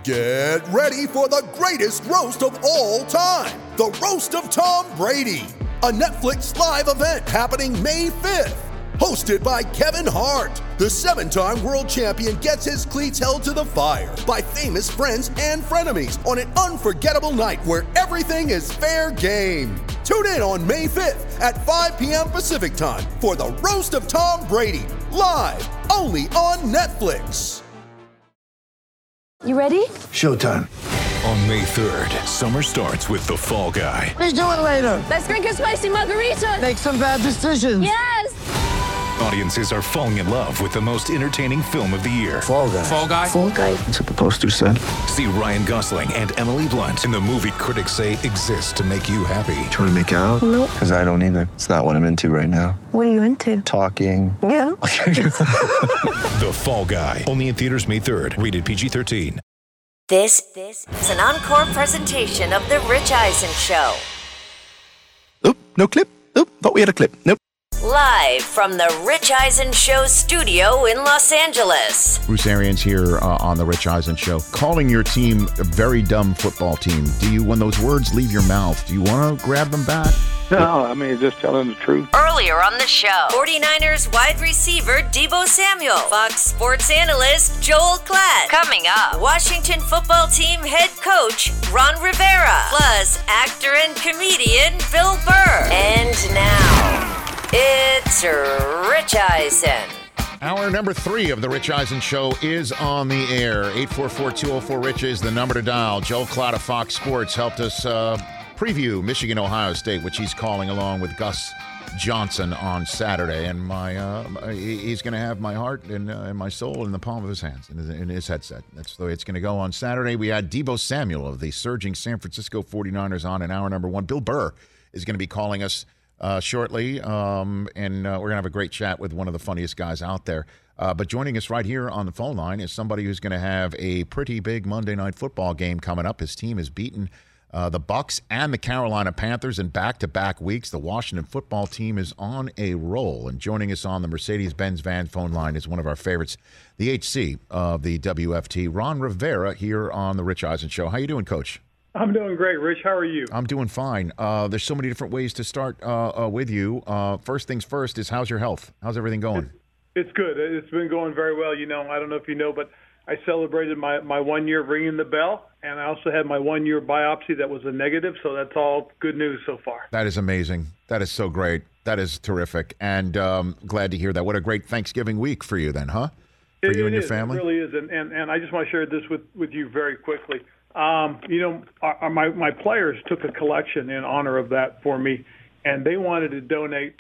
Get ready for the greatest roast of all time, the Roast of Tom Brady, a Netflix live event happening May 5th. Hosted by Kevin Hart, the 7-time world champion gets his cleats held to the fire by famous friends and frenemies on an unforgettable night where everything is fair game. Tune in on May 5th at 5 p.m. Pacific time for the Roast of Tom Brady, live only on Netflix. You ready? Showtime. On May 3rd, summer starts with The Fall Guy. Let's do it later. Let's drink a spicy margarita. Make some bad decisions. Yes! Audiences are falling in love with the most entertaining film of the year. Fall Guy. Fall Guy? Fall Guy. That's what the poster said. See Ryan Gosling and Emily Blunt in the movie critics say exists to make you happy. Trying to make it out? Nope. Because I don't either. It's not what I'm into right now. What are you into? Talking. Yeah. The Fall Guy. Only in theaters May 3rd. Rated PG-13. This is an encore presentation of The Rich Eisen Show. Oop, no clip. Oop, thought we had a clip. Nope. Live from The Rich Eisen Show studio in Los Angeles. Bruce Arians here on The Rich Eisen Show. Calling your team a very dumb football team. Do you, when those words leave your mouth, do you want to grab them back? No, I mean, just telling the truth. Earlier on the show, 49ers wide receiver Deebo Samuel, Fox Sports analyst Joel Klatt. Coming up, Washington football team head coach Ron Rivera, plus actor and comedian Bill Burr. And now, it's Rich Eisen. Hour number 3 of The Rich Eisen Show is on the air. 844-204-RICH is the number to dial. Joel Klatt of Fox Sports helped us preview Michigan-Ohio State, which he's calling along with Gus Johnson on Saturday. And he's going to have my heart and my soul in the palm of his hands, in his headset. That's the way it's going to go on Saturday. We had Deebo Samuel of the surging San Francisco 49ers on in hour number 1. Bill Burr is going to be calling us shortly, and we're going to have a great chat with one of the funniest guys out there. But joining us right here on the phone line is somebody who's going to have a pretty big Monday Night Football game coming up. His team has beaten the Bucs and the Carolina Panthers in back-to-back weeks. The Washington football team is on a roll. And joining us on the Mercedes-Benz van phone line is one of our favorites, the HC of the WFT, Ron Rivera, here on the Rich Eisen Show. How you doing, Coach? I'm doing great, Rich. How are you? I'm doing fine. There's so many different ways to start with you. First things first is, how's your health? How's everything going? It's good. It's been going very well. You know, I don't know if you know, but I celebrated my 1 year of ringing the bell, and I also had my 1 year biopsy that was a negative, so that's all good news so far. That is amazing. That is so great. That is terrific, and glad to hear that. What a great Thanksgiving week for you then, huh? For you and your family? It really is, and I just want to share this with you very quickly. You know, my players took a collection in honor of that for me, and they wanted to donate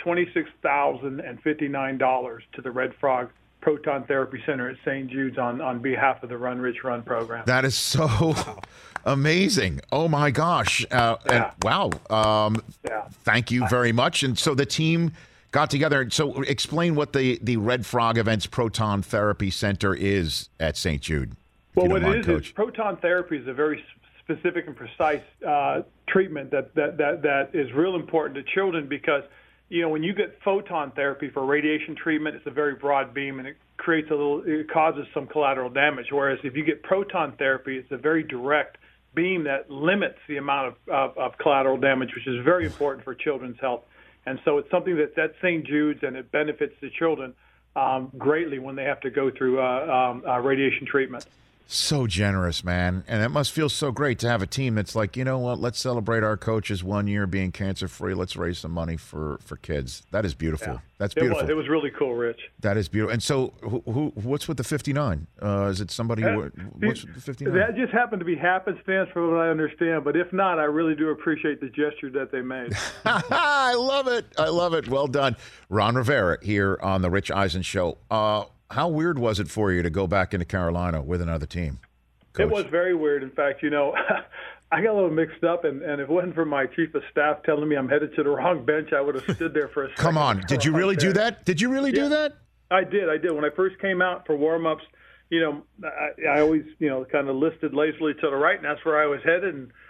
$26,059 to the Red Frog Proton Therapy Center at St. Jude's on behalf of the Run Rich Run program. That is so amazing. Oh, my gosh. And, wow. Thank you very much. And so the team got together. So explain what the Red Frog Events Proton Therapy Center is at St. Jude. Well, what it is proton therapy is a very specific and precise treatment that is real important to children because, you know, when you get photon therapy for radiation treatment, it's a very broad beam and it causes some collateral damage. Whereas if you get proton therapy, it's a very direct beam that limits the amount of collateral damage, which is very important for children's health. And so it's something that's at St. Jude's and it benefits the children greatly when they have to go through radiation treatment. So generous, man. And it must feel so great to have a team that's like, you know what, let's celebrate our coach's 1 year being cancer-free. Let's raise some money for kids. That is beautiful. Yeah. That's beautiful. It was really cool, Rich. That is beautiful. And so what's with the 59? Is it somebody what's with the 59? That just happened to be happenstance from what I understand. But if not, I really do appreciate the gesture that they made. I love it. I love it. Well done. Ron Rivera here on the Rich Eisen Show. How weird was it for you to go back into Carolina with another team, Coach? It was very weird. In fact, you know, I got a little mixed up, and if it wasn't for my chief of staff telling me I'm headed to the wrong bench, I would have stood there for a second. Come on. Did you really do that? Did you really do that? I did. When I first came out for warm-ups, you know, I always, you know, kind of listed lazily to the right, and that's where I was headed. And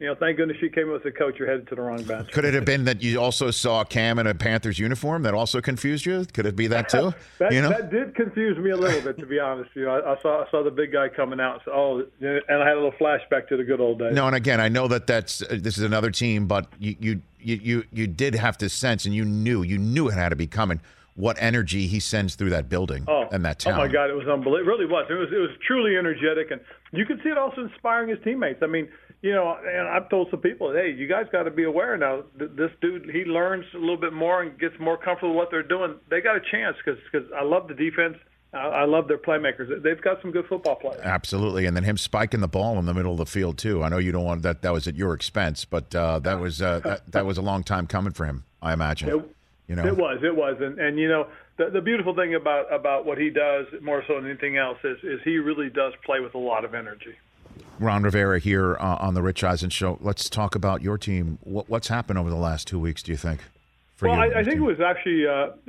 thank goodness she came with the coach. You're headed to the wrong bench. Could it have been that you also saw Cam in a Panthers uniform that also confused you? Could it be that too? That did confuse me a little bit, to be honest. I saw the big guy coming out. So, and I had a little flashback to the good old days. No, and again, I know that this is another team, but you did have to sense, and you knew it had to be coming. What energy he sends through that building and that town. Oh, my God, it was unbelievable. It really was. It was truly energetic, and you could see it also inspiring his teammates. I mean, and I've told some people, hey, you guys got to be aware now. This dude, he learns a little bit more and gets more comfortable with what they're doing. They got a chance because I love the defense. I love their playmakers. They've got some good football players. Absolutely, and then him spiking the ball in the middle of the field too. I know you don't want that was at your expense, but that was a long time coming for him, I imagine. It was, and the beautiful thing about what he does more so than anything else is he really does play with a lot of energy. Ron Rivera here on the Rich Eisen Show. Let's talk about your team. What's happened over the last 2 weeks, do you think? I think it was actually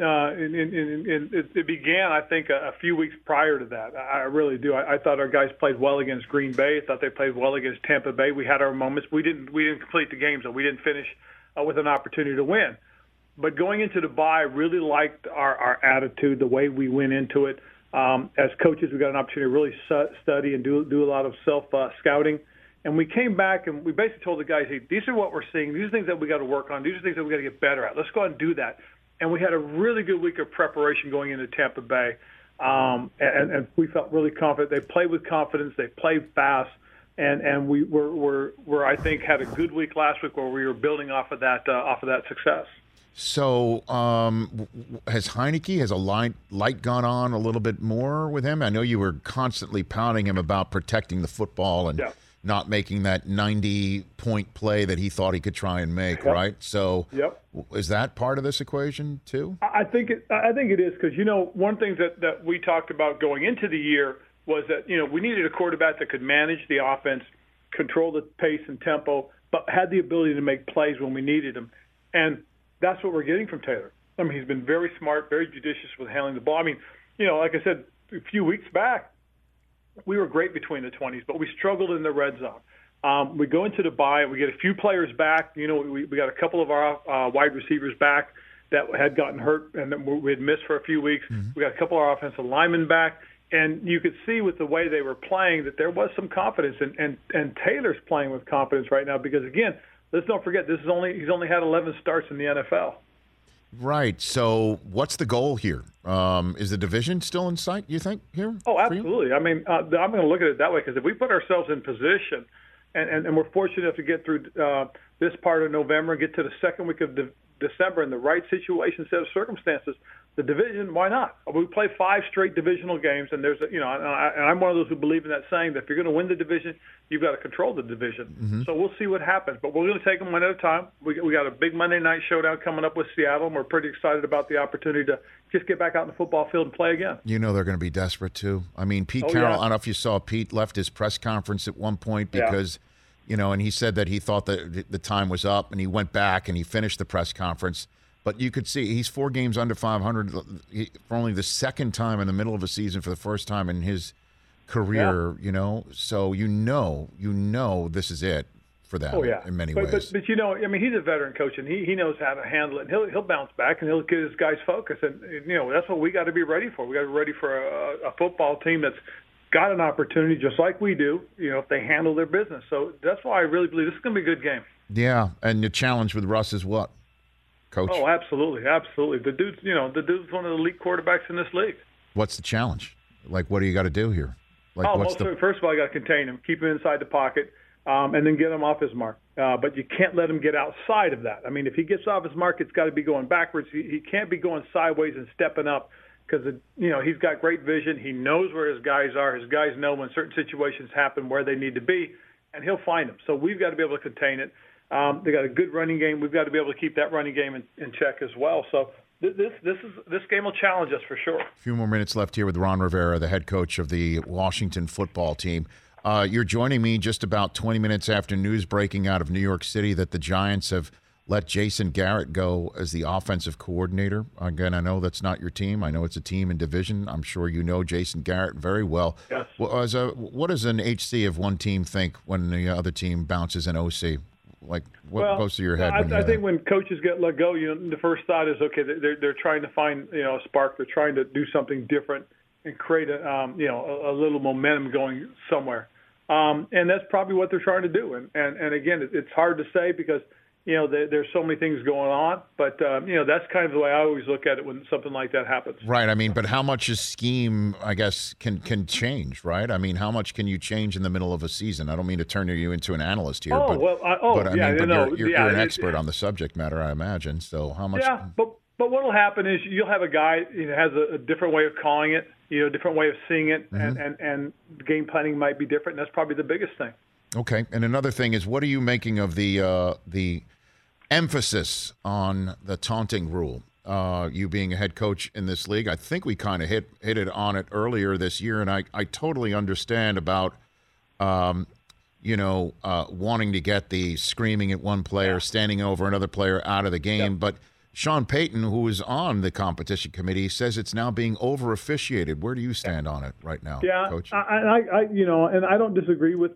it began, I think, a few weeks prior to that. I really do. I thought our guys played well against Green Bay. I thought they played well against Tampa Bay. We had our moments. We didn't complete the games, so we didn't finish with an opportunity to win. But going into the bye, I really liked our attitude, the way we went into it. As coaches, we got an opportunity to really study and do a lot of self-scouting. And we came back and we basically told the guys, hey, these are what we're seeing. These are things that we got to work on. These are things that we got to get better at. Let's go ahead and do that. And we had a really good week of preparation going into Tampa Bay. And we felt really confident. They played with confidence. They played fast. And we were I think, had a good week last week where we were building off of that success. So has Heineke, has a light gone on a little bit more with him? I know you were constantly pounding him about protecting the football and not making that 90-point play that he thought he could try and make, right? So is that part of this equation too? I think it is because, one thing that we talked about going into the year was that, we needed a quarterback that could manage the offense, control the pace and tempo, but had the ability to make plays when we needed them. And that's what we're getting from Taylor. I mean, he's been very smart, very judicious with handling the ball. I mean, like I said, a few weeks back, we were great between the 20s, but we struggled in the red zone. We go into the bye, we get a few players back. We got a couple of our wide receivers back that had gotten hurt and that we had missed for a few weeks. Mm-hmm. We got a couple of our offensive linemen back. And you could see with the way they were playing that there was some confidence. And Taylor's playing with confidence right now because, again, let's don't forget, he's only had 11 starts in the NFL. Right. So what's the goal here? Is the division still in sight, you think, here? Oh, absolutely. I mean, I'm going to look at it that way because if we put ourselves in position and we're fortunate enough to get through this part of November and get to the second week of December in the right situation, set of circumstances, the division, why not? We play 5 straight divisional games, and there's and I'm one of those who believe in that saying that if you're going to win the division, you've got to control the division. Mm-hmm. So we'll see what happens, but we're going to take them one at a time. We got a big Monday night showdown coming up with Seattle, and we're pretty excited about the opportunity to just get back out in the football field and play again. They're going to be desperate too. I mean, Pete Carroll, I don't know if you saw, Pete left his press conference at one point because and he said that he thought that the time was up, and he went back and he finished the press conference. But you could see he's 4 games under 500 for only the second time in the middle of a season for the first time in his career, So this is it for them in many ways. But I mean, he's a veteran coach, and he knows how to handle it. And he'll bounce back, and he'll get his guys focused. And, that's what we got to be ready for. We got to be ready for a football team that's got an opportunity just like we do, if they handle their business. So that's why I really believe this is going to be a good game. Yeah, and the challenge with Russ is what? Coach? Oh, absolutely. The dude's one of the elite quarterbacks in this league. What's the challenge? Like, what do you got to do here? First of all, I got to contain him, keep him inside the pocket, and then get him off his mark. But you can't let him get outside of that. I mean, if he gets off his mark, it's got to be going backwards. He can't be going sideways and stepping up because, he's got great vision. He knows where his guys are. His guys know when certain situations happen where they need to be, and he'll find them. So we've got to be able to contain it. They got a good running game. We've got to be able to keep that running game in check as well. So this game will challenge us for sure. A few more minutes left here with Ron Rivera, the head coach of the Washington football team. You're joining me just about 20 minutes after news breaking out of New York City that the Giants have let Jason Garrett go as the offensive coordinator. Again, I know that's not your team. I know it's a team in division. I'm sure you know Jason Garrett very well. Yes. Well, what does an HC of one team think when the other team bounces an OC? Like, what goes through your head? I think when coaches get let go, the first thought is, okay, they're trying to find a spark. They're trying to do something different and create a little momentum going somewhere. And that's probably what they're trying to do. And again, it's hard to say because there's so many things going on, but that's kind of the way I always look at it when something like that happens. Right. I mean, but how much is scheme, I guess, can change, right? I mean, how much can you change in the middle of a season? I don't mean to turn you into an analyst here, you're an expert on the subject matter, I imagine. So how much? Yeah, but what will happen is you'll have a guy has a different way of calling it, a different way of seeing it, and game planning might be different. And that's probably the biggest thing. Okay. And another thing is, what are you making of the emphasis on the taunting rule? You being a head coach in this league, I think we kind of hit it on it earlier this year, and I totally understand about wanting to get the screaming at one player, standing over another player out of the game. But Sean Payton, who is on the competition committee, says it's now being over officiated. Where do you stand on it right now, Coach? And I don't disagree with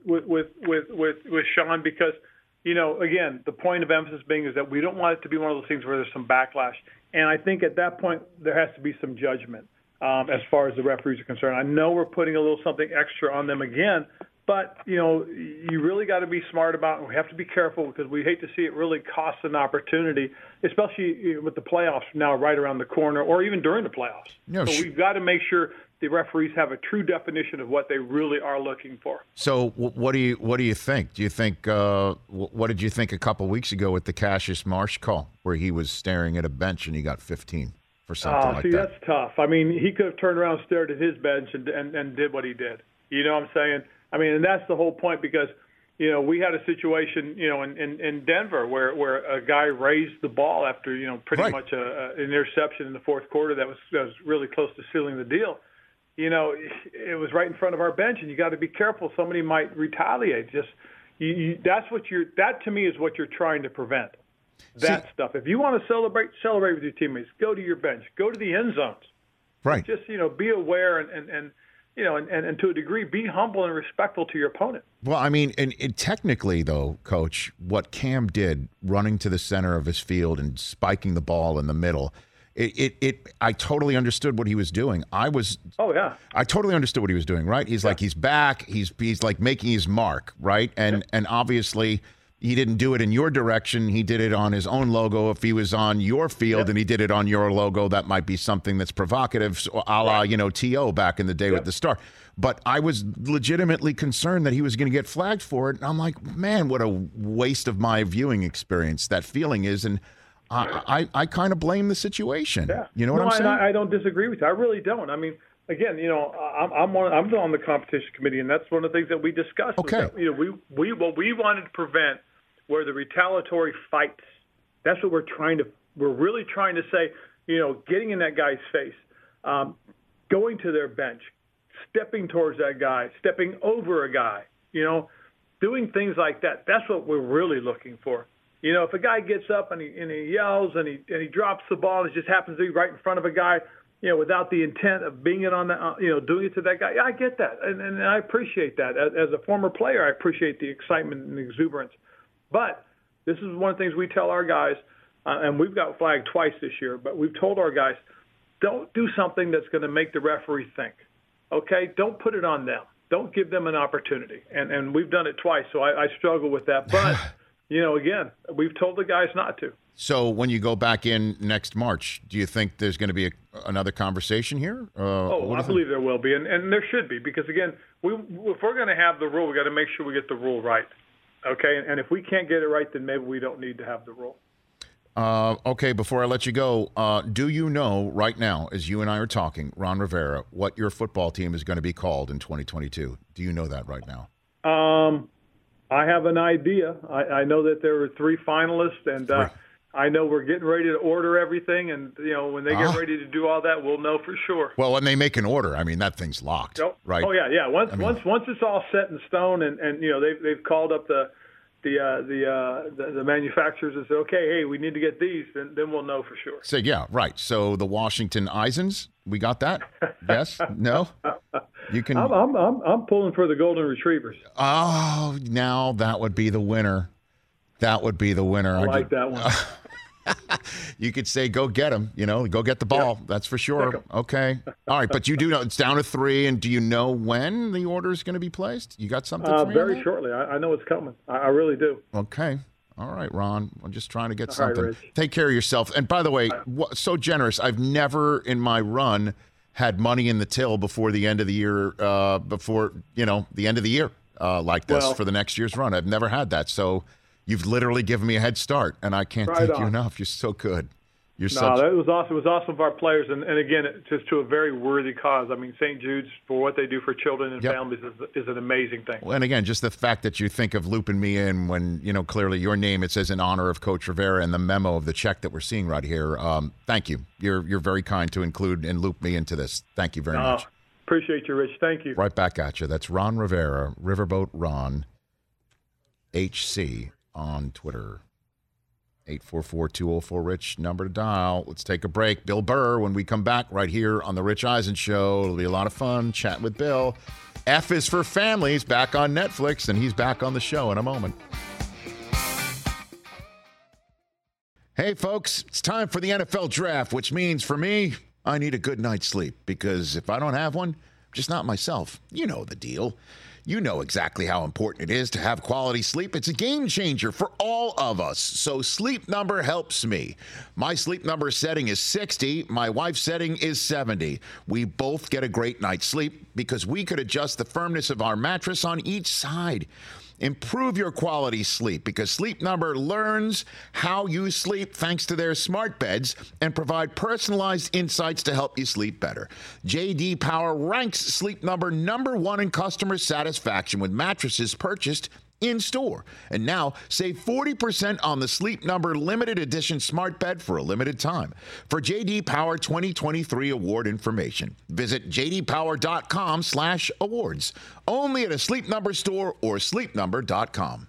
Sean because, again, the point of emphasis being is that we don't want it to be one of those things where there's some backlash. And I think at that point there has to be some judgment as far as the referees are concerned. I know we're putting a little something extra on them again, but, you really got to be smart about it. We have to be careful because we hate to see it really cost an opportunity, especially with the playoffs now right around the corner or even during the playoffs. So we've got to make sure the referees have a true definition of what they really are looking for. So what do you think? Do you think what did you think a couple weeks ago with the Cassius Marsh call where he was staring at a bench and he got 15 for something like that? That's tough. I mean, he could have turned around and stared at his bench and did what he did. You know what I'm saying? I mean, and that's the whole point because, we had a situation, in Denver where a guy raised the ball after, pretty much an interception in the fourth quarter that was really close to sealing the deal. It was right in front of our bench, and you got to be careful. Somebody might retaliate. That to me is what you're trying to prevent. That stuff. If you want to celebrate with your teammates, go to your bench, go to the end zones. Right. Just be aware and to a degree, be humble and respectful to your opponent. Well, I mean, and technically, though, Coach, what Cam did, running to the center of his field and spiking the ball in the middle, I totally understood what he was doing. I totally understood what he was doing, right? He's like, he's back. He's like making his mark, right? And obviously he didn't do it in your direction. He did it on his own logo. If he was on your field and he did it on your logo, that might be something that's provocative, a la, T.O. back in the day with the Star. But I was legitimately concerned that he was going to get flagged for it. And I'm like, man, what a waste of my viewing experience that feeling is. And I kind of blame the situation. Yeah. You know what I'm saying? I don't disagree with you. I really don't. I mean, again, I'm on the competition committee, and that's one of the things that we discussed. Okay. That, what we wanted to prevent were the retaliatory fights. That's what we're really trying to say, getting in that guy's face, going to their bench, stepping towards that guy, stepping over a guy, doing things like that. That's what we're really looking for. If a guy gets up and he yells and he drops the ball and it just happens to be right in front of a guy, without the intent of being it on the, doing it to that guy, I get that, and I appreciate that. As a former player, I appreciate the excitement and the exuberance. But this is one of the things we tell our guys, and we've got flagged twice this year, but we've told our guys, don't do something that's going to make the referee think. Okay? Don't put it on them. Don't give them an opportunity. And we've done it twice, so I struggle with that. But, again, we've told the guys not to. So when you go back in next March, do you think there's going to be another conversation here? I believe there will be, and there should be, because, again, if we're going to have the rule, we've got to make sure we get the rule right. Okay, and if we can't get it right, then maybe we don't need to have the rule. Okay, before I let you go, do you know right now, as you and I are talking, Ron Rivera, what your football team is going to be called in 2022? Do you know that right now? I have an idea. I know that there were 3 finalists, and I know we're getting ready to order everything, and when they get ready to do all that, we'll know for sure. Well, when they make an order, I mean that thing's locked, right? Oh yeah. Once it's all set in stone, and they've called up the the manufacturers and say, okay, hey, we need to get these, then we'll know for sure. So yeah, right. So the Washington Eisens, we got that? Yes? No? You can. I'm pulling for the Golden Retrievers. Oh, now that would be the winner. That would be the winner. I like that one. You could say, go get him, go get the ball. Yep. That's for sure. Okay. All right. But you do know it's down to 3. And do you know when the order is going to be placed? You got something for me? Very shortly. I know it's coming. I really do. Okay. All right, Ron. I'm just trying to get something. Right, take care of yourself. And by the way, so generous. I've never in my run had money in the till before the end of the year, the end of the year like this for the next year's run. I've never had that. So you've literally given me a head start, and I can't thank you enough. You're so good. That was awesome. It was awesome of our players, and again, just to a very worthy cause. I mean, St. Jude's, for what they do for children and families, is an amazing thing. And again, just the fact that you think of looping me in when, clearly your name, it says in honor of Coach Rivera and the memo of the check that we're seeing right here. Thank you. You're very kind to include and loop me into this. Thank you very much. Appreciate you, Rich. Thank you. Right back at you. That's Ron Rivera, Riverboat Ron, HC. On Twitter. 844-204-RICH, number to dial. Let's take a break. Bill Burr, when we come back right here on The Rich Eisen Show. It'll be a lot of fun chatting with Bill. F is for Families, back on Netflix, and he's back on the show in a moment. Hey, folks, it's time for the NFL Draft, which means for me, I need a good night's sleep, because if I don't have one, I'm just not myself. You know the deal. You know exactly how important it is to have quality sleep. It's a game changer for all of us. So Sleep Number helps me. My Sleep Number setting is 60. My wife's setting is 70. We both get a great night's sleep because we could adjust the firmness of our mattress on each side. Improve your quality sleep because Sleep Number learns how you sleep thanks to their smart beds and provide personalized insights to help you sleep better. J.D. Power ranks Sleep Number #1 in customer satisfaction with mattresses purchased in-store. And now, save 40% on the Sleep Number limited edition smart bed for a limited time. For J.D. Power 2023 award information, visit jdpower.com/awards. Only at a Sleep Number store or sleepnumber.com.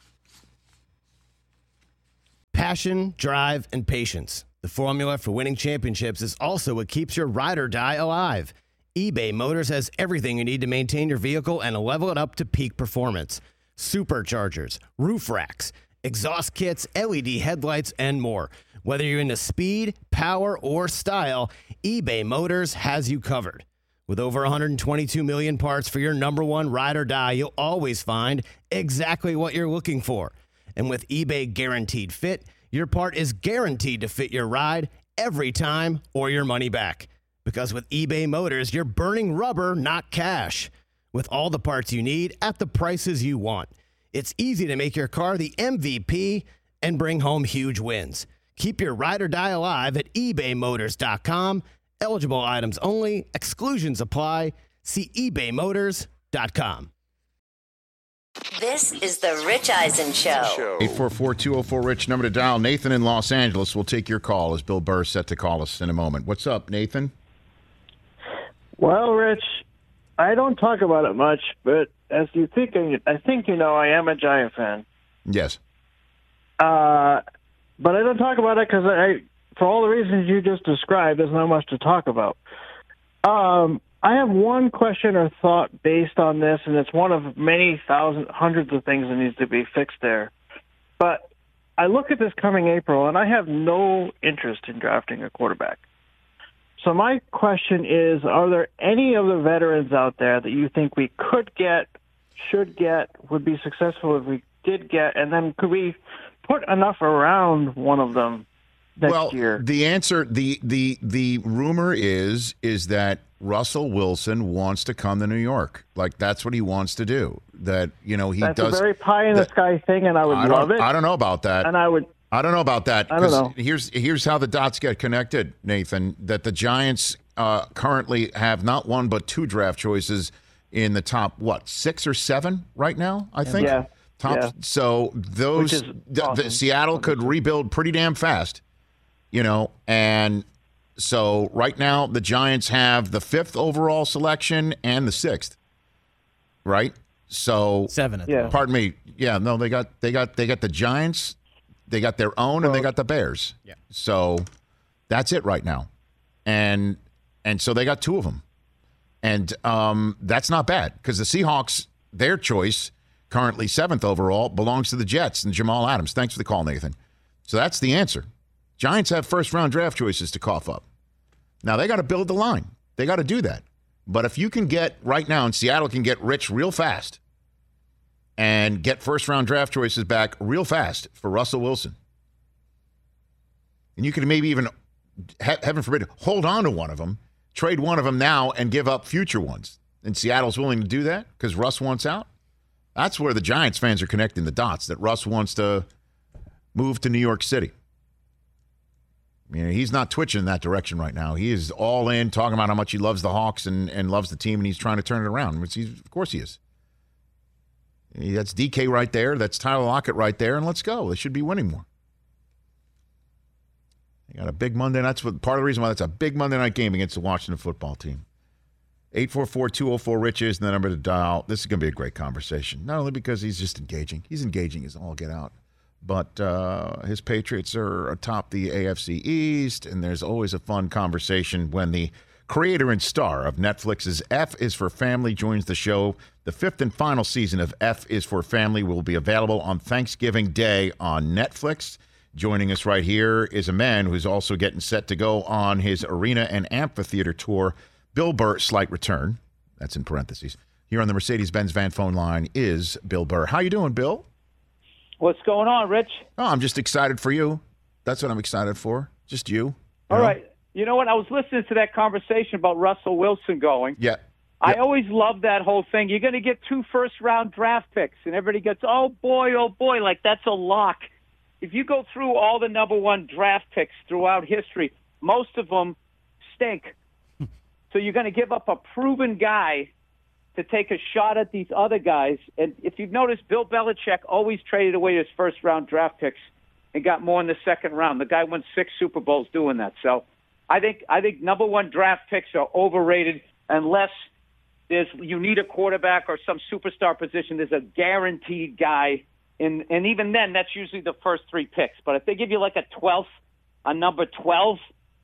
Passion, drive, and patience. The formula for winning championships is also what keeps your ride or die alive. eBay Motors has everything you need to maintain your vehicle and level it up to peak performance. Superchargers, roof racks, exhaust kits, LED headlights, and more. Whether you're into speed, power, or style, eBay Motors has you covered. With over 122 million parts for your #1 ride or die, you'll always find exactly what you're looking for. And with eBay Guaranteed Fit, your part is guaranteed to fit your ride every time or your money back. Because with eBay Motors, you're burning rubber, not cash. With all the parts you need at the prices you want. It's easy to make your car the MVP and bring home huge wins. Keep your ride or die alive at ebaymotors.com. Eligible items only. Exclusions apply. See ebaymotors.com. This is the Rich Eisen Show. 844-204-RICH, number to dial. Nathan in Los Angeles will take your call as Bill Burr is set to call us in a moment. What's up, Nathan? Well, Rich, I don't talk about it much, but as you think, I think you know I am a Giant fan. Yes. But I don't talk about it because for all the reasons you just described, there's not much to talk about. I have one question or thought based on this, and it's one of many hundreds of things that needs to be fixed there. But I look at this coming April, and I have no interest in drafting a quarterback. So my question is, are there any of the veterans out there that you think we could get, should get, would be successful if we did get, and then could we put enough around one of them next year? The answer, the rumor is that Russell Wilson wants to come to New York. Like, that's what he wants to do. That, that's a very pie-in-the-sky thing, and I would love it. I don't know about that. And I don't know about that. I don't know. Here's how the dots get connected, Nathan. That the Giants currently have not one but 2 draft choices in the top 6 or 7 right now, I think. Yeah. So those awesome. Seattle could rebuild pretty damn fast, and so right now the Giants have the 5th overall selection and the 6th, right? So 7. Pardon me. Yeah, no, they got the Giants, they got their own, and they got the Bears. Yeah. So that's it right now, and so they got 2 of them, and that's not bad because the Seahawks, their choice, currently 7th overall, belongs to the Jets and Jamal Adams. Thanks for the call, Nathan. So that's the answer. Giants have first-round draft choices to cough up. Now, they got to build the line. They got to do that. But if you can get right now, and Seattle can get rich real fast and get first-round draft choices back real fast for Russell Wilson, and you can maybe even, heaven forbid, hold on to one of them, trade one of them now and give up future ones, and Seattle's willing to do that because Russ wants out, that's where the Giants fans are connecting the dots, that Russ wants to move to New York City. I mean, he's not twitching in that direction right now. He is all in, talking about how much he loves the Hawks and loves the team, and he's trying to turn it around. Of course he is. That's DK right there. That's Tyler Lockett right there, and let's go. They should be winning more. They got a big Monday. That's what part of the reason why that's a big Monday night game against the Washington football team. 844-204-RICH is the number to dial. This is going to be a great conversation, not only because he's just engaging. He's engaging as all get out. But his Patriots are atop the AFC East, and there's always a fun conversation when the creator and star of Netflix's F is for Family joins the show. The 5th and final season of F is for Family will be available on Thanksgiving Day on Netflix. Joining us right here is a man who's also getting set to go on his arena and amphitheater tour. Bill Burr, slight return. That's in parentheses. Here on the Mercedes-Benz van phone line is Bill Burr. How you doing, Bill? What's going on, Rich? Oh, I'm just excited for you. That's what I'm excited for. Just you. All right. You know what? I was listening to that conversation about Russell Wilson going. Yeah. I always love that whole thing. You're going to get 2 first-round draft picks, and everybody gets, oh, boy, like that's a lock. If you go through all the number 1 draft picks throughout history, most of them stink. So you're going to give up a proven guy to take a shot at these other guys. And if you've noticed, Bill Belichick always traded away his first-round draft picks and got more in the second round. The guy won 6 Super Bowls doing that. So I think number 1 draft picks are overrated unless you need a quarterback or some superstar position. There's a guaranteed guy, and even then, that's usually the first 3 picks. But if they give you like a number 12,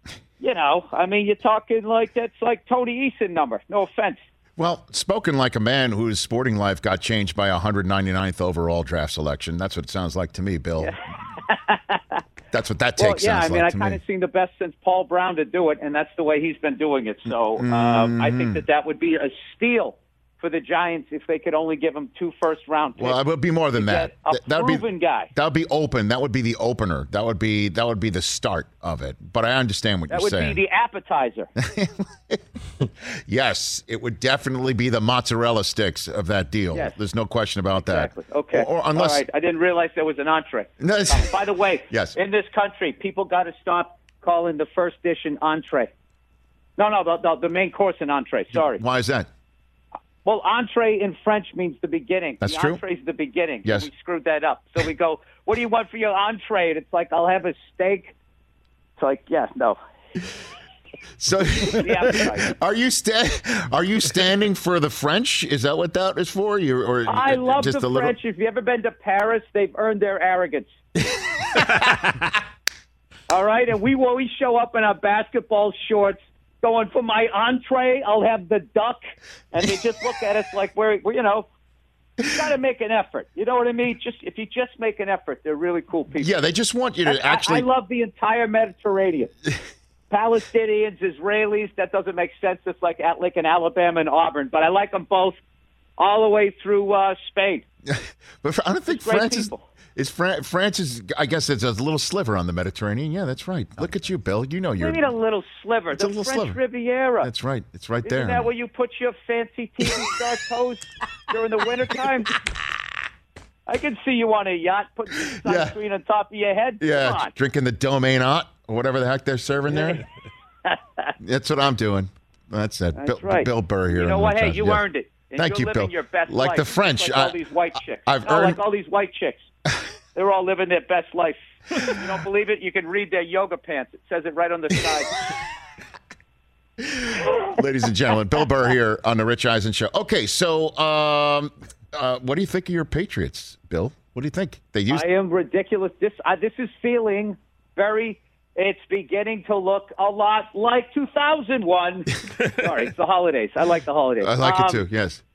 you're talking like that's like Tony Eason number. No offense. Well, spoken like a man whose sporting life got changed by a 199th overall draft selection. That's what it sounds like to me, Bill. Yeah. That's what that take sounds like to me. I kind of seen the best since Paul Brown to do it, and that's the way he's been doing it. So I think that would be a steal for the Giants if they could only give him 2 first-round picks. Well, it would be more than that. That would be guy. That would be open. That would be the opener. That would be the start of it. But I understand what you're saying. That would be the appetizer. Yes, it would definitely be the mozzarella sticks of that deal. Yes. There's no question about exactly. that. Okay. Or unless, all right. I didn't realize there was an entree. No, by the way, yes. In this country, people got to stop calling the first dish an entree. No, the main course an entree. Sorry. Why is that? Well, entree in French means the beginning. That's the true. Entree is the beginning. Yes. So we screwed that up. So we go, what do you want for your entree? And it's like, I'll have a steak. It's like, yeah, no. So, are you standing for the French? Is that what that is for? I love just the French. If you've ever been to Paris, they've earned their arrogance. All right, and we always show up in our basketball shorts, going for my entree. I'll have the duck, and they just look at us like we're you got to make an effort. You know what I mean? If you just make an effort, they're really cool people. Yeah, they just want you to actually. I love the entire Mediterranean. Palestinians, Israelis, that doesn't make sense. It's like in Alabama and Auburn, but I like them both all the way through Spain. But I don't think France is, I guess it's a little sliver on the Mediterranean. Yeah, that's right. Look at you, Bill. You know you're. What do you mean a little sliver? It's a little French sliver. Riviera. That's right. It's right there. Isn't that where you put your fancy TV star toes during the wintertime? I can see you on a yacht putting sunscreen on top of your head. Yeah, drinking the Domaine Hot or whatever the heck they're serving there. That's what I'm doing. That's it. That's right. Bill Burr here. You know what? Hey, you earned it. And Thank you, living Bill. Your best like life. the French. Like all these white chicks. Like all these white chicks. They're all living their best life. You don't believe it? You can read their yoga pants. It says it right on the side. Ladies and gentlemen, Bill Burr here on the Rich Eisen Show. Okay, so what do you think of your Patriots, Bill? What do you think? I am ridiculous. This is feeling very. It's beginning to look a lot like 2001. Sorry, it's the holidays. I like the holidays. I like it too. Yes.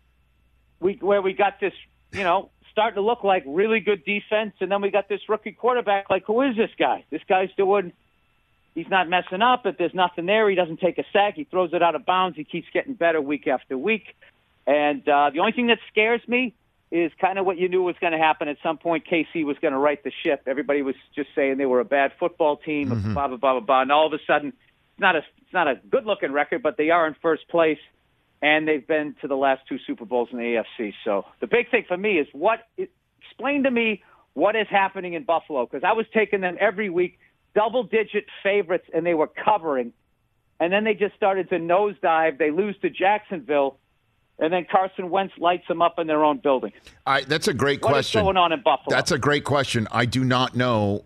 Where we got this, starting to look like really good defense, and then we got this rookie quarterback. Like, who is this guy? This guy's doing. He's not messing up, but there's nothing there. He doesn't take a sack. He throws it out of bounds. He keeps getting better week after week. And the only thing that scares me is kind of what you knew was going to happen. At some point, KC was going to right the ship. Everybody was just saying they were a bad football team, blah, blah, blah, blah, blah. And all of a sudden, it's not a good-looking record, but they are in first place, and they've been to the last 2 Super Bowls in the AFC. So the big thing for me is explain to me what is happening in Buffalo, because I was taking them every week, double-digit favorites, and they were covering. And then they just started to nosedive. They lose to Jacksonville. And then Carson Wentz lights them up in their own building. That's a great question. What's going on in Buffalo? That's a great question. I do not know.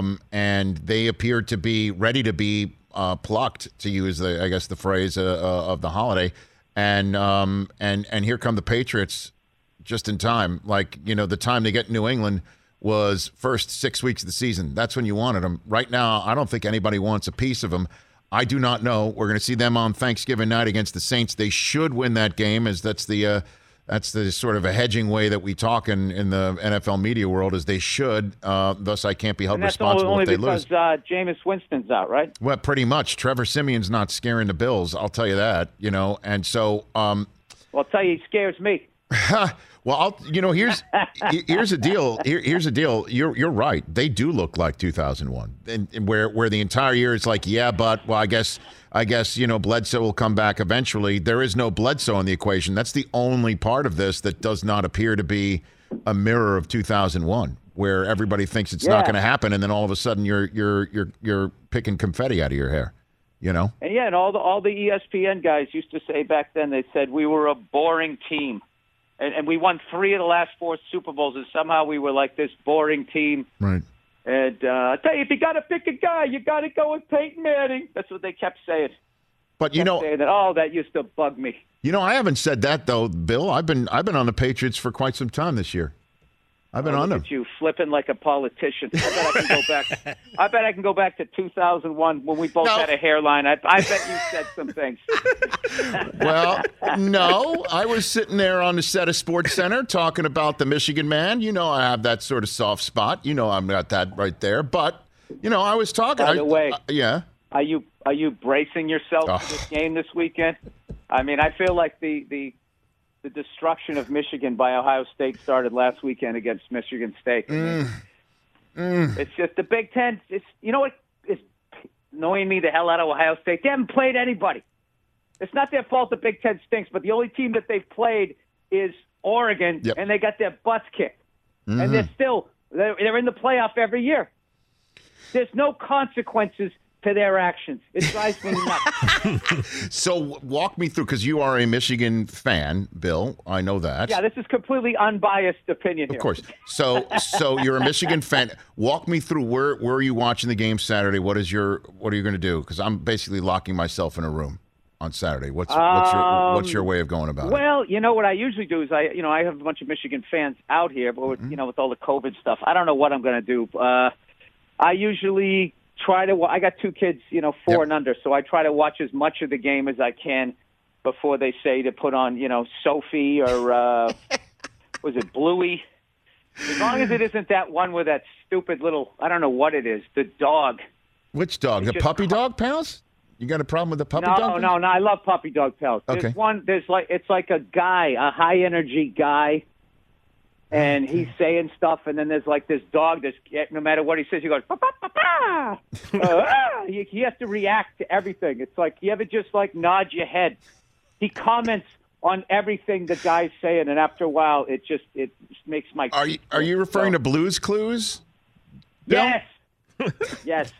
And they appear to be ready to be plucked, to use the phrase of the holiday. And here come the Patriots just in time. The time they get New England was first 6 weeks of the season. That's when you wanted them. Right now, I don't think anybody wants a piece of them. I do not know. We're going to see them on Thanksgiving night against the Saints. They should win that game, as that's the sort of a hedging way that we talk in the NFL media world, is they should. Thus, I can't be held responsible if they lose. Only because Jameis Winston's out, right? Well, pretty much. Trevor Simeon's not scaring the Bills. I'll tell you that. And so. Well, I'll tell you, he scares me. Well, here's a deal. Here's a deal. You're right. They do look like 2001, and where the entire year is like, yeah, but I guess Bledsoe will come back eventually. There is no Bledsoe in the equation. That's the only part of this that does not appear to be a mirror of 2001, where everybody thinks it's not going to happen, and then all of a sudden you're picking confetti out of your hair. And and all the ESPN guys used to say back then, they said we were a boring team. And we won 3 of the last 4 Super Bowls, and somehow we were like this boring team. Right. And I tell you, if you got to pick a guy, you got to go with Peyton Manning. That's what they kept saying. But that used to bug me. I haven't said that though, Bill. I've been on the Patriots for quite some time this year. I've been on them. Look at you flipping like a politician. I bet I can go back. I bet I can go back to 2001 when we both had a hairline. I bet you said some things. Well, no, I was sitting there on the set of SportsCenter talking about the Michigan man. I have that sort of soft spot. I've got that right there. But I was talking. By the way, yeah. Are you bracing yourself for this game this weekend? I mean, I feel like the destruction of Michigan by Ohio State started last weekend against Michigan State. It's just the Big Ten. It's what is annoying me the hell out of Ohio State. They haven't played anybody. It's not their fault the Big Ten stinks, but the only team that they've played is Oregon, and they got their butts kicked. And they're in the playoff every year. There's no consequences to their actions. It drives me nuts. So walk me through, because you are a Michigan fan, Bill. I know that. Yeah, this is completely unbiased opinion here. Of course. So you're a Michigan fan. Walk me through where are you watching the game Saturday? What are you going to do? Because I'm basically locking myself in a room on Saturday. What's your way of going about it? Well, what I usually do is I have a bunch of Michigan fans out here, but with all the COVID stuff, I don't know what I'm going to do. I usually I got 2 kids, 4 and under, so I try to watch as much of the game as I can before they say to put on, Sophie or, was it Bluey? As long as it isn't that one with that stupid little, I don't know what it is, the dog. Which dog? The puppy dog pals? You got a problem with the puppy dog? No, I love puppy dog pals. Okay. It's like a guy, a high energy guy, and he's saying stuff, and then there's like this dog that's, no matter what he says, he goes, pa, pa, pa, pa. He has to react to everything. It's like, you ever just like nod your head? He comments on everything the guy's saying, and after a while, it just makes my... Are you referring to Blue's Clues? Yes. Yes.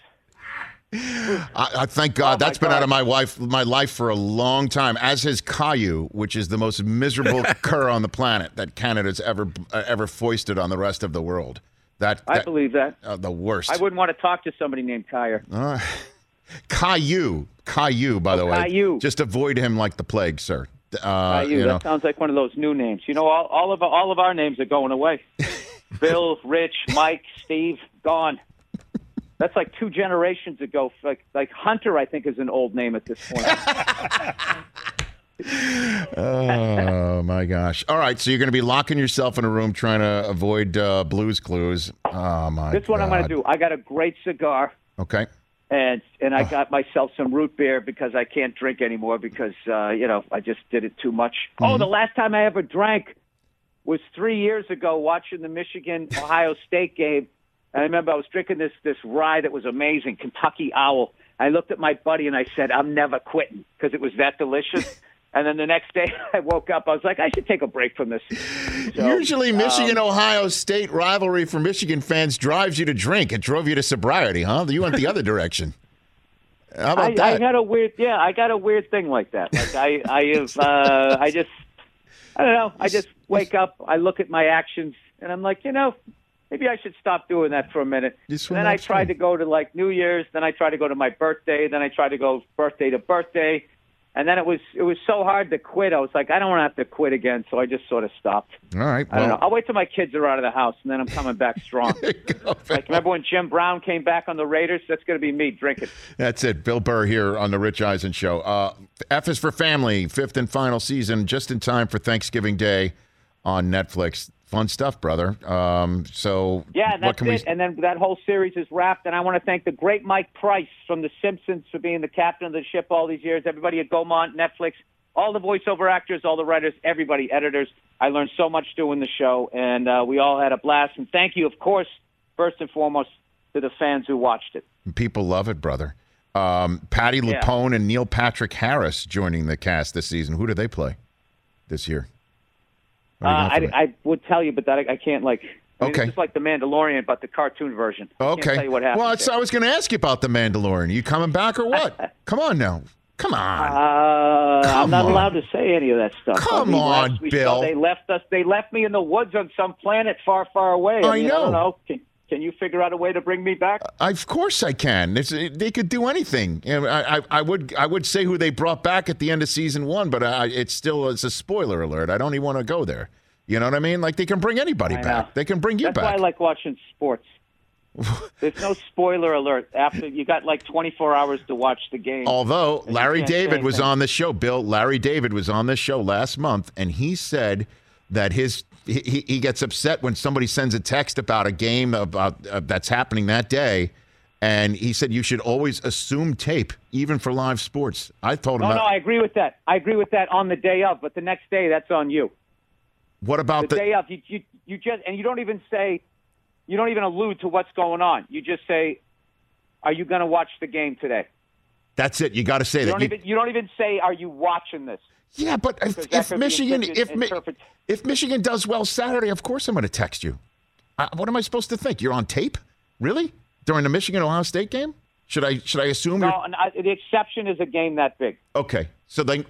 I thank God that's been out of my life for a long time, as has Caillou, which is the most miserable cur on the planet that Canada's ever foisted on the rest of the world. I believe that. The worst. I wouldn't want to talk to somebody named Caillou, by the way. Caillou. Just avoid him like the plague, sir. That sounds like one of those new names. You know, all of our names are going away. Bill, Rich, Mike, Steve, gone. That's like 2 generations ago. Like Hunter, I think, is an old name at this point. Oh, my gosh. All right, so you're going to be locking yourself in a room trying to avoid Blue's Clues. Oh, my God. This is what I'm going to do. I got a great cigar. Okay. And I got myself some root beer because I can't drink anymore because, I just did it too much. Mm-hmm. Oh, the last time I ever drank was 3 years ago watching the Michigan-Ohio State game. And I remember I was drinking this rye that was amazing, Kentucky Owl. I looked at my buddy and I said, I'm never quitting because it was that delicious. And then the next day I woke up, I was like, I should take a break from this. So, usually Michigan-Ohio State rivalry for Michigan fans drives you to drink. It drove you to sobriety, huh? You went the other direction. How about that? I got a weird thing like that. Like I don't know. I just wake up, I look at my actions, and I'm like, maybe I should stop doing that for a minute. And then I tried to go to like New Year's, then I tried to go to my birthday, then I tried to go birthday to birthday. And then it was so hard to quit. I was like, I don't want to have to quit again, so I just sort of stopped. All right. I don't know. I'll wait till my kids are out of the house, and then I'm coming back strong. Like, remember when Jim Brown came back on the Raiders? That's going to be me drinking. That's it. Bill Burr here on the Rich Eisen Show. F is for Family, 5th and final season, just in time for Thanksgiving Day on Netflix. Fun stuff, brother. So yeah, that's it. And then that whole series is wrapped. And I want to thank the great Mike Price from The Simpsons for being the captain of the ship all these years. Everybody at Gaumont, Netflix, all the voiceover actors, all the writers, everybody, editors. I learned so much doing the show, and we all had a blast. And thank you, of course, first and foremost, to the fans who watched it. People love it, brother. Patty LuPone and Neil Patrick Harris joining the cast this season. Who do they play this year? I would tell you, but that I can't okay. It's just like The Mandalorian, but the cartoon version. Okay. I can't tell you what happens. Well, I was going to ask you about The Mandalorian. You coming back or what? Come on now. Come on. I'm not allowed to say any of that stuff. Come on, Bill. They left me in the woods on some planet far, far away. I know. I don't know. Can you figure out a way to bring me back? Of course I can. They could do anything. I would say who they brought back at the end of season 1, but it's a spoiler alert. I don't even want to go there. You know what I mean? Like, they can bring anybody back. They can bring you back. That's why I like watching sports. There's no spoiler alert. After you got like 24 hours to watch the game. Although Larry David was on the show, Bill. Larry David was on this show last month, and he said that he gets upset when somebody sends a text about a game about that's happening that day, and he said you should always assume tape, even for live sports. I told him. No, I agree with that. I agree with that on the day of, but the next day, that's on you. What about the day of? You just, and you don't even say, you don't even allude to what's going on. You just say, "Are you going to watch the game today?" That's it. You got to say that. You don't even say, "Are you watching this?" Yeah, but if Michigan does well Saturday, of course I'm going to text you. What am I supposed to think? You're on tape? Really? During the Michigan-Ohio State game? Should I assume? No, the exception is a game that big. Okay, so then.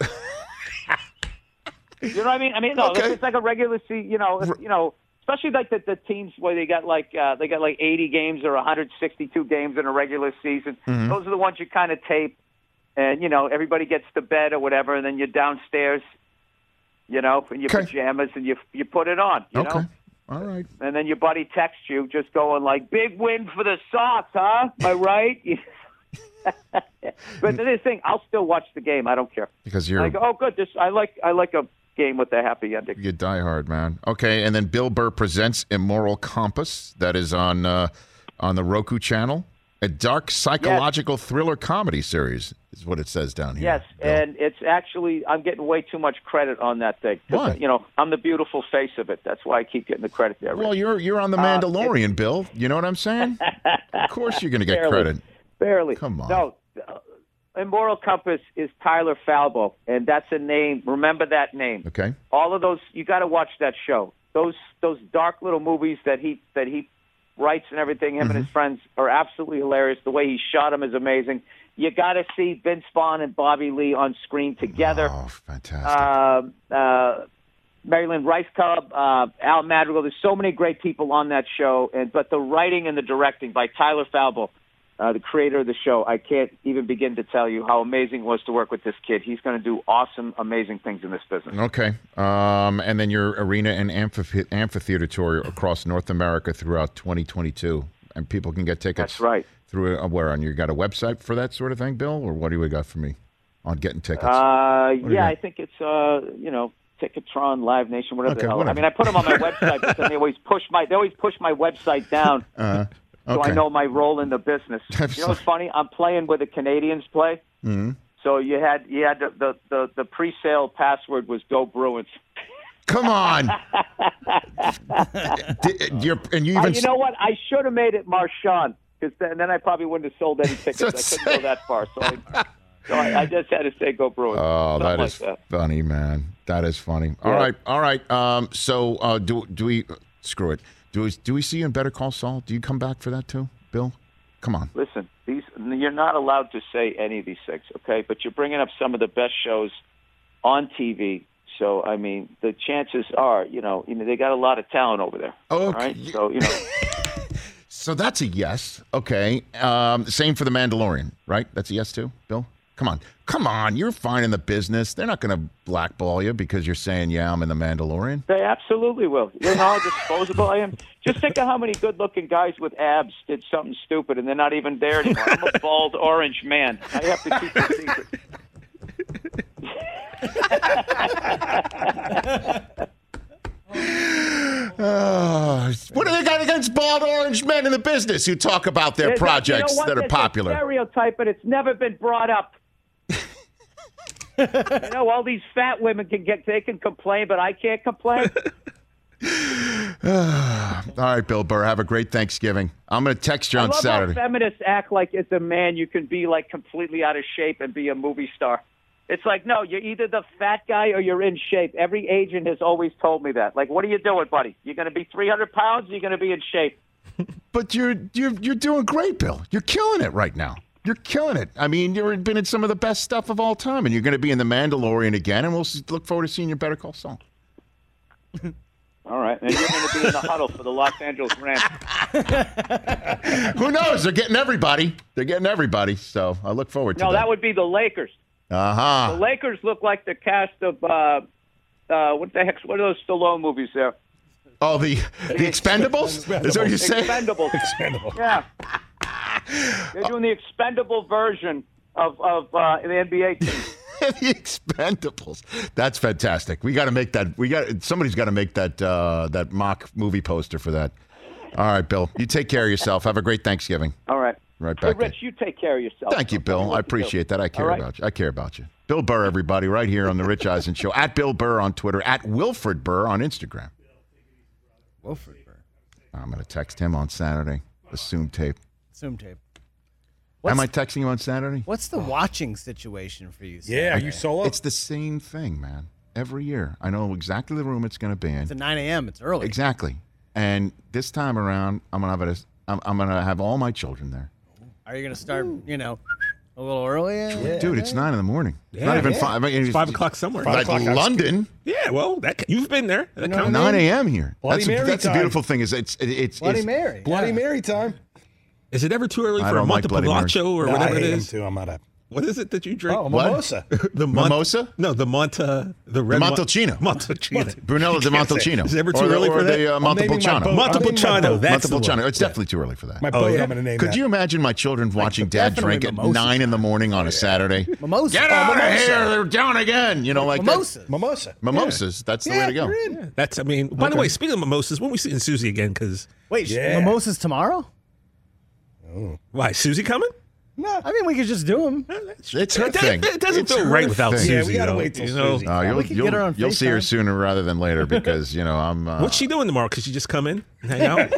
You know what I mean? No, okay. It's like a regular season. Especially like the teams where they got like 80 games or 162 games in a regular season. Mm-hmm. Those are the ones you kind of tape, and everybody gets to bed or whatever, and then you're downstairs, in your pajamas, and you put it on. You know? All right. And then your buddy texts you, just going like, "Big win for the Sox, huh? Am I right?" But this thing, I'll still watch the game. I don't care because you're like, oh, good. I like a game with a happy ending. You die hard, man. Okay, and then Bill Burr presents Immoral Compass. That is on the Roku channel. A dark psychological thriller comedy series is what it says down here. Yes, Bill. And it's actually, I'm getting way too much credit on that thing. Why? I'm the beautiful face of it. That's why I keep getting the credit there. Well, you're on the Mandalorian, Bill. You know what I'm saying? Of course you're going to get credit. Barely. Come on. No. Immoral Compass is Tyler Falbo, and that's a name. Remember that name. Okay. All of those, you got to watch that show. Those dark little movies that he writes and everything. Him and his friends are absolutely hilarious. The way he shot them is amazing. You got to see Vince Vaughn and Bobby Lee on screen together. Oh, fantastic. Marilyn Rice Cub, Al Madrigal. There's so many great people on that show, but the writing and the directing by Tyler Falbo. the creator of the show. I can't even begin to tell you how amazing it was to work with this kid. He's going to do awesome, amazing things in this business. Okay. And then your arena and amphitheater tour across North America throughout 2022. And people can get tickets. That's right. Through where? On you got a website for that sort of thing, Bill? Or what do you got for me on getting tickets? Yeah, I think it's, Ticketron, Live Nation, whatever the hell. Whatever. I mean, I put them on my website, but then they always push my website down. So I know my role in the business. You know what's funny? I'm playing where the Canadians play. Mm-hmm. So you had the pre-sale password was Go Bruins. Come on. You know what? I should have made it Marchand, because then I probably wouldn't have sold any tickets. I couldn't go that far. So I just had to say Go Bruins. Oh, Something that is funny, man. That is funny. Yeah. All right. So do we screw it? Do we see you in Better Call Saul? Do you come back for that too, Bill? Come on. Listen, you're not allowed to say any of these things, okay? But you're bringing up some of the best shows on TV. So, I mean, the chances are, they got a lot of talent over there. Oh, okay. Right? So, So that's a yes. Okay. Same for The Mandalorian, right? That's a yes too, Bill? Come on. You're fine in the business. They're not going to blackball you because you're saying, yeah, I'm in The Mandalorian. They absolutely will. You know how disposable I am? Just think of how many good-looking guys with abs did something stupid and they're not even there anymore. I'm a bald orange man. I have to keep the secret. What do they got against bald orange men in the business who talk about their projects that are popular? It's a stereotype, but it's never been brought up. All these fat women can complain, but I can't complain. All right, Bill Burr, have a great Thanksgiving. I'm going to text you on Saturday. How feminists act like as a man you can be like completely out of shape and be a movie star. It's like, no, you're either the fat guy or you're in shape. Every agent has always told me that. Like, what are you doing, buddy? You're going to be 300 pounds or you're going to be in shape? But you're doing great, Bill. You're killing it right now. You're killing it. I mean, you've been in some of the best stuff of all time, and you're going to be in The Mandalorian again, and we'll look forward to seeing you Better Call Saul. All right. And you're going to be in the huddle for the Los Angeles Rams. Who knows? They're getting everybody. So I look forward to that. No, that would be the Lakers. Uh-huh. The Lakers look like the cast of, what are those Stallone movies there? Oh, the Expendables? Is that what you say? Expendables. Yeah. They're doing the expendable version of the NBA team. The Expendables. That's fantastic. We got to make that. Somebody's got to make that mock movie poster for that. All right, Bill. You take care of yourself. Have a great Thanksgiving. All right. Right back. Hey, Rich, you take care of yourself. Thank you, Bill. I appreciate that. I care about you. I care about you. Bill Burr, everybody, right here on the Rich Eisen Show. At Bill Burr on Twitter. At Wilfred Burr on Instagram. Wilfred Burr. I'm going to text him on Saturday. Assume tape. Am I texting you on Saturday? What's the watching situation for you Saturday? Yeah, are you solo? It's the same thing, man. Every year. I know exactly the room it's going to be in. It's at 9 a.m. It's early. Exactly. And this time around, I'm going to have all my children there. Are you going to start, a little early? Yeah. Dude, it's 9 in the morning. It's not even 5. I mean, it's 5 o'clock somewhere. Like London. Yeah, well, you've been there. 9 a.m. here. That's the beautiful thing is it's Bloody Mary. Bloody Mary time. Is it ever too early for a Montepulciano or whatever it is? I'm not happy. What is it that you drink? Oh, mimosa. Mimosa? No, the Montalcino. Montalcino. Brunello di Montalcino. Is it ever too early for that? The Montepulciano. Montepulciano. Montepulciano. It's definitely too early for that. My boy, I'm going to name Could you imagine my children watching Dad drink at 9 in the morning on a Saturday? Mimosa. Get out of here! They're down again. Mimosas. Mimosas. That's the way to go. That's. I mean. By the way, speaking of mimosas, when we seeing Susie again? Because mimosas tomorrow? Oh. Why? Susie coming? No, I mean we could just do them. It's her thing. It doesn't feel right without Susie. Yeah, we gotta wait till Susie. You'll see her sooner rather than later because I'm. What's she doing tomorrow? Could she just come in and hang out?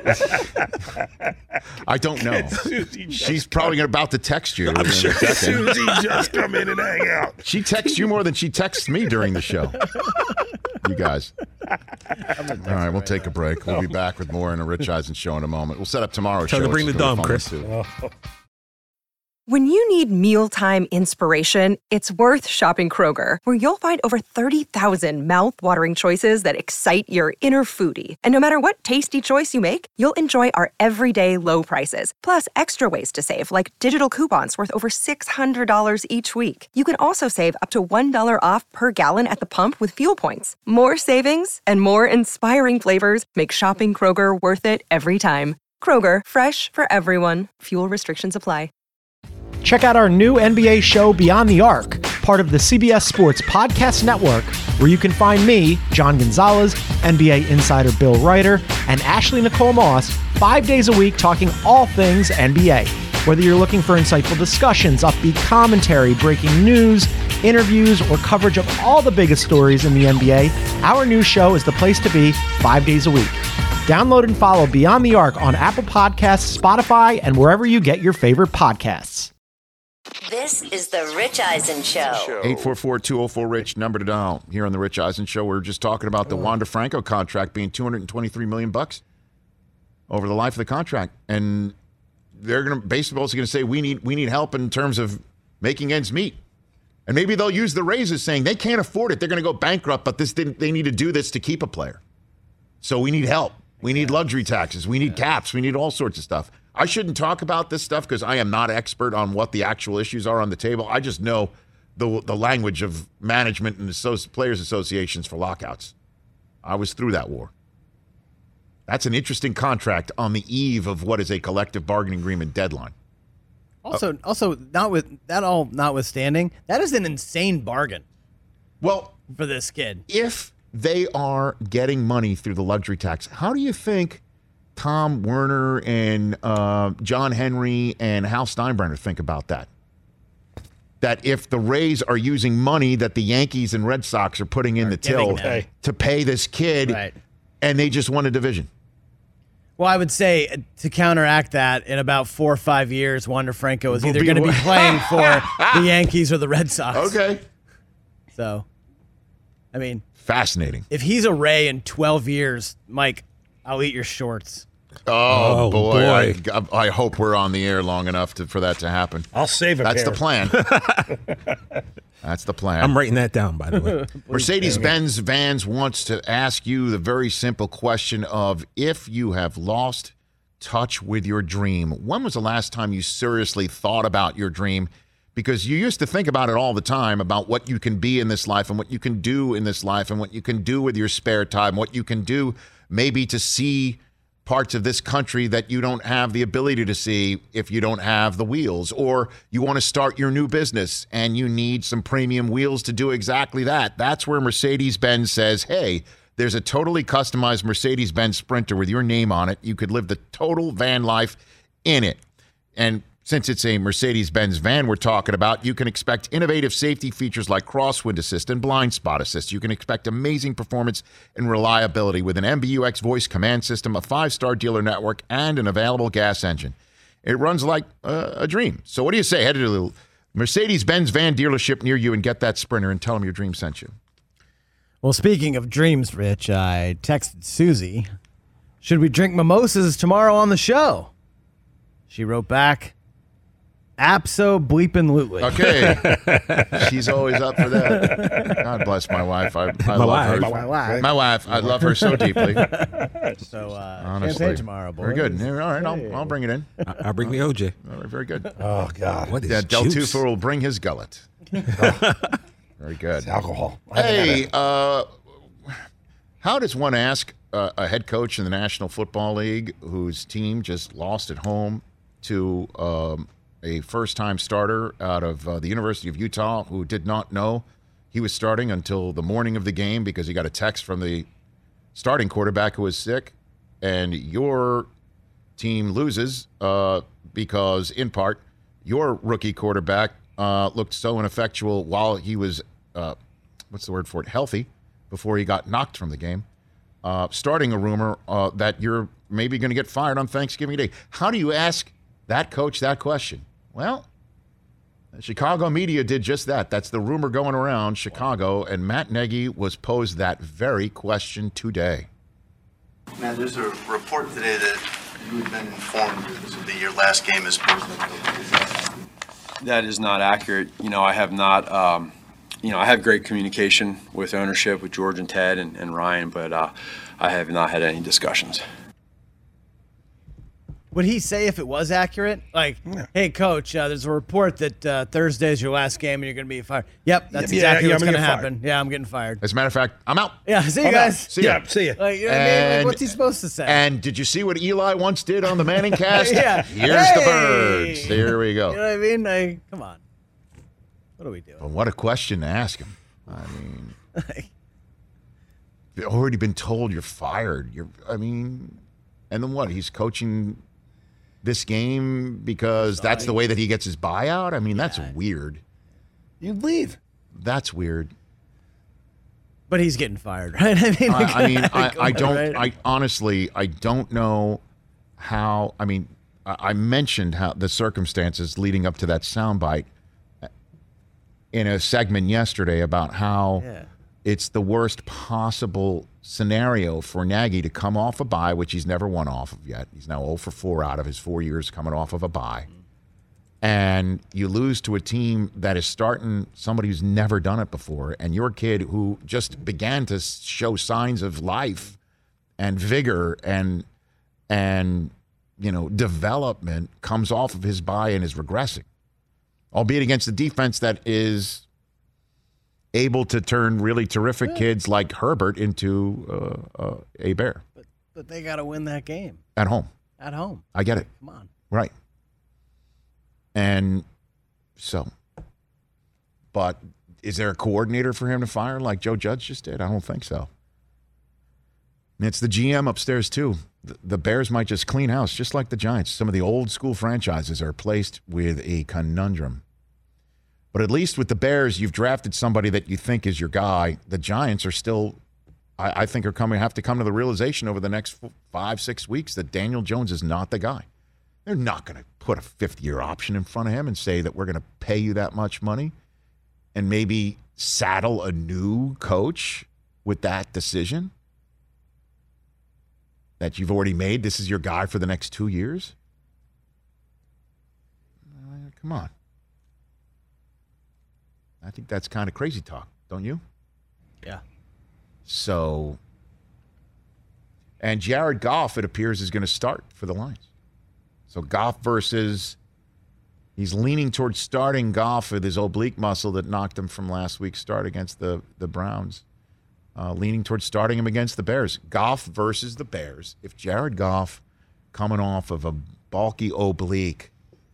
I don't know. She's probably about to text you. I'm sure Susie just come in and hang out. She texts you more than she texts me during the show. You guys. All right, we'll take a break. We'll be back with more in a Rich Eisen Show in a moment. We'll set up tomorrow's show. Tell her to bring the dumb, Chris. When you need mealtime inspiration, it's worth shopping Kroger, where you'll find over 30,000 mouth-watering choices that excite your inner foodie. And no matter what tasty choice you make, you'll enjoy our everyday low prices, plus extra ways to save, like digital coupons worth over $600 each week. You can also save up to $1 off per gallon at the pump with fuel points. More savings and more inspiring flavors make shopping Kroger worth it every time. Kroger, fresh for everyone. Fuel restrictions apply. Check out our new NBA show, Beyond the Arc, part of the CBS Sports Podcast Network, where you can find me, John Gonzalez, NBA insider Bill Ryder, and Ashley Nicole Moss 5 days a week talking all things NBA. Whether you're looking for insightful discussions, upbeat commentary, breaking news, interviews, or coverage of all the biggest stories in the NBA, our new show is the place to be 5 days a week. Download and follow Beyond the Arc on Apple Podcasts, Spotify, and wherever you get your favorite podcasts. This is the Rich Eisen Show. 844-204-RICH, number to dial. Here on the Rich Eisen Show, we're just talking about the Wander Franco contract being $223 million over the life of the contract. And baseball's going to say, we need help in terms of making ends meet. And maybe they'll use the raises saying they can't afford it. They're going to go bankrupt, but they need to do this to keep a player. So we need help. We need luxury taxes. We need caps. We need all sorts of stuff. I shouldn't talk about this stuff because I am not expert on what the actual issues are on the table. I just know the language of management and players' associations for lockouts. I was through that war. That's an interesting contract on the eve of what is a collective bargaining agreement deadline. Also, notwithstanding, that is an insane bargain. Well, for this kid, if they are getting money through the luxury tax, how do you think Tom Werner and John Henry and Hal Steinbrenner think about that? That if the Rays are using money that the Yankees and Red Sox are putting in the till to pay this kid, and they just won a division. Well, I would say to counteract that, in about 4 or 5 years, Wander Franco is either going to be playing for the Yankees or the Red Sox. Okay. So, I mean, fascinating. If he's a Ray in 12 years, Mike, I'll eat your shorts. Oh boy. I hope we're on the air long enough for that to happen. I'll save it. That's the plan. That's the plan. I'm writing that down, by the way. Mercedes-Benz Vans wants to ask you the very simple question of, if you have lost touch with your dream, when was the last time you seriously thought about your dream? Because you used to think about it all the time, about what you can be in this life and what you can do in this life and what you can do with your spare time, what you can do maybe to see parts of this country that you don't have the ability to see if you don't have the wheels, or you want to start your new business and you need some premium wheels to do exactly that. That's where Mercedes-Benz says, hey, there's a totally customized Mercedes-Benz Sprinter with your name on it. You could live the total van life in it. And since it's a Mercedes-Benz van we're talking about, you can expect innovative safety features like crosswind assist and blind spot assist. You can expect amazing performance and reliability with an MBUX voice command system, a 5-star dealer network, and an available gas engine. It runs like a dream. So what do you say? Head to the Mercedes-Benz van dealership near you and get that Sprinter and tell them your dream sent you. Well, speaking of dreams, Rich, I texted Susie, should we drink mimosas tomorrow on the show? She wrote back, abso-bleepin-lutely. Okay. She's always up for that. God bless my wife. I love her. My wife. I love her so deeply. So, honestly, champagne tomorrow, boys. Very good. All right, I'll bring it in. I'll bring the OJ. All right, very good. Oh, God. What is Del juice? Tufo will bring his gullet. Very good. It's alcohol. Hey, how does one ask a head coach in the National Football League whose team just lost at home to a first-time starter out of the University of Utah who did not know he was starting until the morning of the game because he got a text from the starting quarterback who was sick, and your team loses because, in part, your rookie quarterback looked so ineffectual while he was, healthy, before he got knocked from the game, starting a rumor that you're maybe going to get fired on Thanksgiving Day. How do you ask that coach that question? Well, the Chicago media did just that. That's the rumor going around Chicago, and Matt Nagy was posed that very question today. Matt, there's a report today that you had been informed that this would be your last game as president. That is not accurate. I have not, I have great communication with ownership, with George and Ted and Ryan, but I have not had any discussions. Would he say if it was accurate? Like, hey, coach, there's a report that Thursday's your last game and you're going to be fired. Yep, that's exactly what's going to happen. Yeah, I'm getting fired. As a matter of fact, I'm out. Yeah, see you guys. See ya. See ya. Like, you know what I mean? Like, what's he supposed to say? And did you see what Eli once did on the Manning cast? Yeah. Here's the birds. Here we go. You know what I mean? Like, come on. What are we doing? But what a question to ask him. I mean, you've already been told you're fired. And then what? He's coaching this game because that's the way that he gets his buyout? I mean, that's weird. You leave. That's weird. But he's getting fired, right? I honestly, I don't know how. I mean, I mentioned how the circumstances leading up to that soundbite in a segment yesterday about how it's the worst possible scenario for Nagy to come off a bye, which he's never won off of yet. He's now 0 for 4 out of his 4 years coming off of a bye. And you lose to a team that is starting somebody who's never done it before, and your kid who just began to show signs of life and vigor and development comes off of his bye and is regressing, albeit against the defense that is able to turn really terrific kids like Herbert into a Bear. But they got to win that game. At home. At home. I get it. Come on. Right. And so, but is there a coordinator for him to fire like Joe Judge just did? I don't think so. And it's the GM upstairs too. The Bears might just clean house, just like the Giants. Some of the old school franchises are placed with a conundrum. But at least with the Bears, you've drafted somebody that you think is your guy. The Giants are still, I think, have to come to the realization over the next 5-6 weeks that Daniel Jones is not the guy. They're not going to put a 5th-year option in front of him and say that we're going to pay you that much money and maybe saddle a new coach with that decision that you've already made. This is your guy for the next 2 years. Come on. I think that's kind of crazy talk, don't you? Yeah. So, and Jared Goff, it appears, is going to start for the Lions. So Goff he's leaning towards starting Goff with his oblique muscle that knocked him from last week's start against the Browns. Leaning towards starting him against the Bears. Goff versus the Bears. If Jared Goff, coming off of a bulky oblique,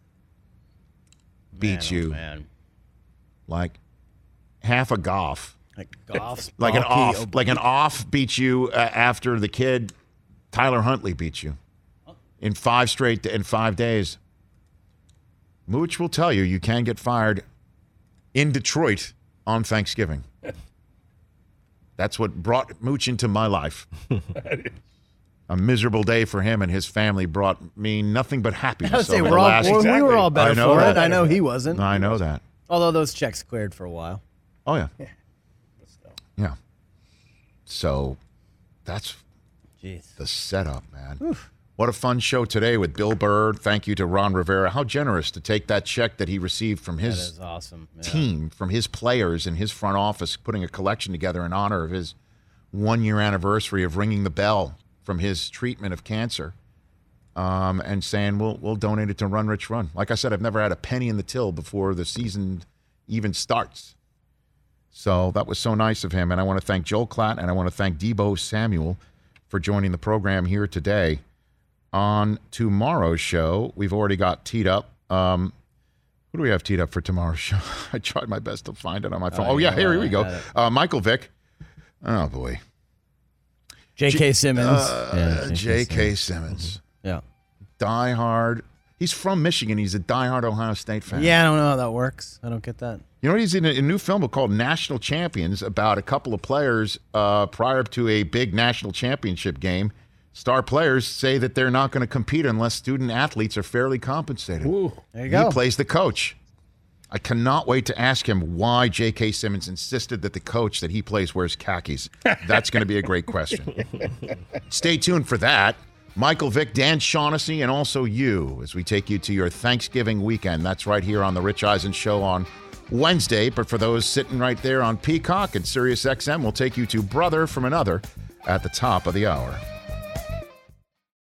beats you, like half a Goff, like Goff's like an off beats you after the kid Tyler Huntley beats you in 5 days. Mooch will tell you can get fired in Detroit on Thanksgiving. That's what brought Mooch into my life. A miserable day for him and his family brought me nothing but happiness. I would say we were all better for it. I know he wasn't. I know that. Although those checks cleared for a while. Oh, yeah. Yeah. So that's the setup, man. Oof. What a fun show today with Bill Burr. Thank you to Ron Rivera. How generous to take that check that he received from his team, from his players and his front office, putting a collection together in honor of his 1-year anniversary of ringing the bell from his treatment of cancer, and saying, we'll donate it to Run Rich Run. Like I said, I've never had a penny in the till before the season even starts. So that was so nice of him. And I want to thank Joel Klatt and I want to thank Deebo Samuel for joining the program here today. On tomorrow's show, we've already got teed up. Who do we have teed up for tomorrow's show? I tried my best to find it on my phone. Here we go. Michael Vick. Oh, boy. J.K. Simmons. J.K. Simmons. Yeah. Diehard. He's from Michigan. He's a diehard Ohio State fan. Yeah, I don't know how that works. I don't get that. You know, he's in a new film called National Champions about a couple of players prior to a big national championship game. Star players say that they're not going to compete unless student athletes are fairly compensated. Ooh, there you go. He plays the coach. I cannot wait to ask him why J.K. Simmons insisted that the coach that he plays wears khakis. That's going to be a great question. Stay tuned for that. Michael Vick, Dan Shaughnessy, and also you as we take you to your Thanksgiving weekend. That's right here on The Rich Eisen Show on Wednesday. But for those sitting right there on Peacock and Sirius XM, we'll take you to Brother from Another at the top of the hour.